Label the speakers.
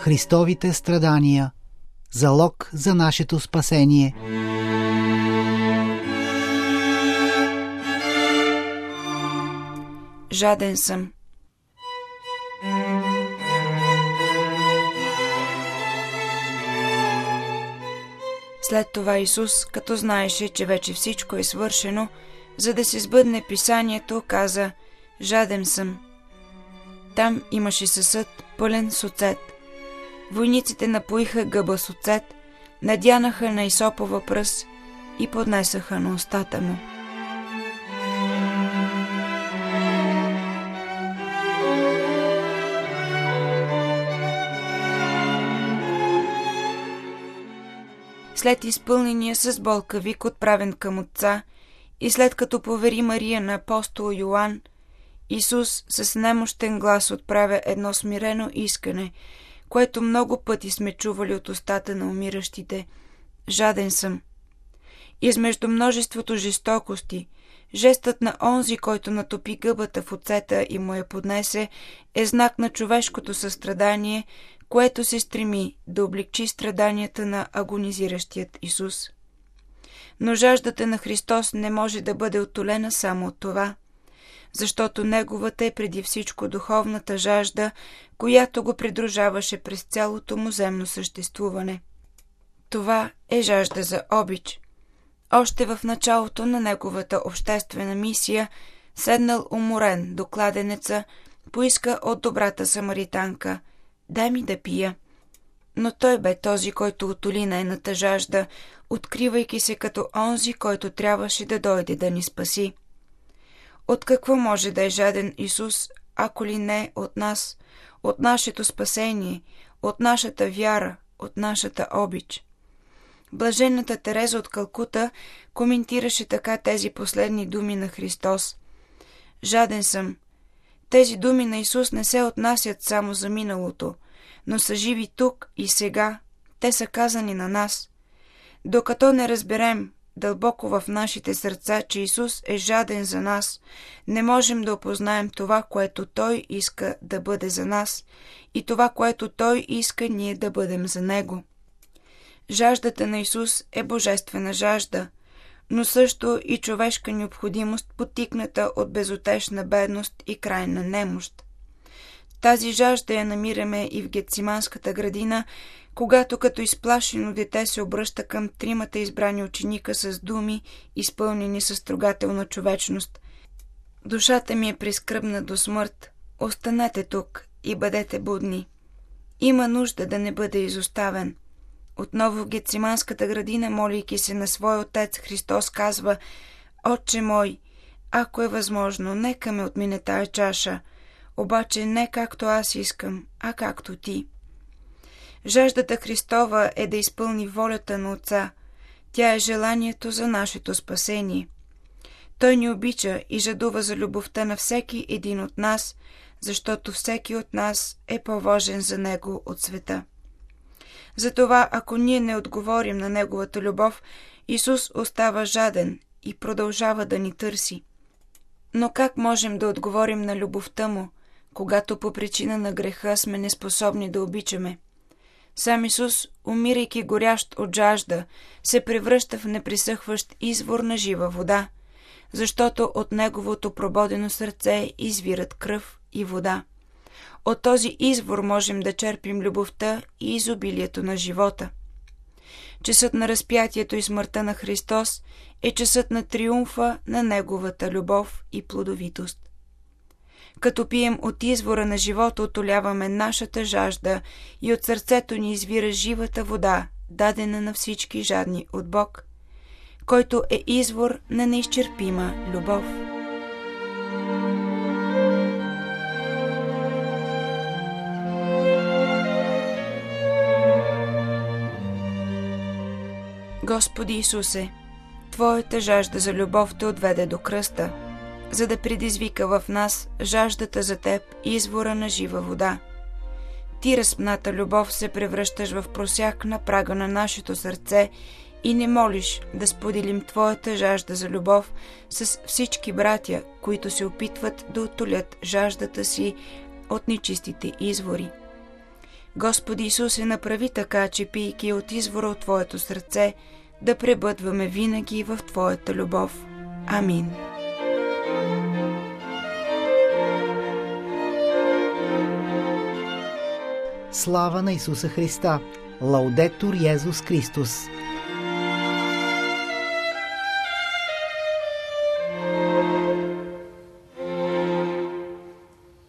Speaker 1: Христовите страдания, залог за нашето спасение.
Speaker 2: Жаден съм. След това Исус, като знаеше, че вече всичко е свършено, за да се сбъдне писанието, каза: жаден съм. Там имаше съсъд, пълен с оцет. Войниците напоиха гъба с оцет, надянаха на исопова пръст и поднесаха на устата му. След изпълнения с болка вик, отправен към Отца, и след като повери Мария на апостол Йоан, Исус с немощен глас отправя едно смирено искане, което много пъти сме чували от устата на умиращите: жаден съм. Измежду множеството жестокости, жестът на онзи, който натопи гъбата в оцета и му я поднесе, е знак на човешкото състрадание, което се стреми да облегчи страданията на агонизиращият Исус. Но жаждата на Христос не може да бъде утолена само от това, защото Неговата е преди всичко духовната жажда, която го придружаваше през цялото му земно съществуване. Това е жажда за обич. Още в началото на Неговата обществена мисия, седнал уморен до кладенеца, поиска от добрата самаританка: дай ми да пия. Но той бе този, който утоли нейната жажда, откривайки се като онзи, който трябваше да дойде да ни спаси. От какво може да е жаден Исус, ако ли не от нас, от нашето спасение, от нашата вяра, от нашата обич? Блаженната Тереза от Калкута коментираше така тези последни думи на Христос: жаден съм. Тези думи на Исус не се отнасят само за миналото, но са живи тук и сега. Те са казани на нас. Докато не разберем дълбоко в нашите сърца, че Исус е жаден за нас, не можем да опознаем това, което Той иска да бъде за нас, и това, което Той иска ние да бъдем за Него. Жаждата на Исус е божествена жажда, но също и човешка необходимост, потикната от безутешна бедност и крайна немощ. Тази жажда я намираме и в Гетсиманската градина, когато като изплашено дете се обръща към тримата избрани ученика с думи, изпълнени с трогателна човечност: душата ми е прискръбна до смърт, останете тук и бъдете будни. Има нужда да не бъде изоставен. Отново в Гетсиманската градина, молейки се на своя Отец, Христос казва: Отче мой, ако е възможно, нека ме отмине тая чаша, обаче не както аз искам, а както ти. Жаждата Христова е да изпълни волята на Отца. Тя е желанието за нашето спасение. Той ни обича и жадува за любовта на всеки един от нас, защото всеки от нас е по-важен за Него от света. Затова, ако ние не отговорим на Неговата любов, Исус остава жаден и продължава да ни търси. Но как можем да отговорим на любовта Му, когато по причина на греха сме неспособни да обичаме? Сам Исус, умирайки горящ от жажда, се превръща в непресъхващ извор на жива вода, защото от Неговото прободено сърце извират кръв и вода. От този извор можем да черпим любовта и изобилието на живота. Часът на разпятието и смъртта на Христос е часът на триумфа на Неговата любов и плодовитост. Като пием от извора на живота, утоляваме нашата жажда и от сърцето ни извира живата вода, дадена на всички жадни от Бог, който е извор на неизчерпима любов. Господи Исусе, Твоята жажда за любов те отведе до кръста, за да предизвика в нас жаждата за Теб, извора на жива вода. Ти, разпната любов, се превръщаш в просяк на прага на нашето сърце и не молиш да споделим Твоята жажда за любов с всички братя, които се опитват да утолят жаждата си от нечистите извори. Господи Исусе, направи така, че пийки от извора от Твоето сърце, да пребъдваме винаги в Твоята любов. Амин.
Speaker 1: Слава на Исуса Христа! Лаудетур Йезус Христос!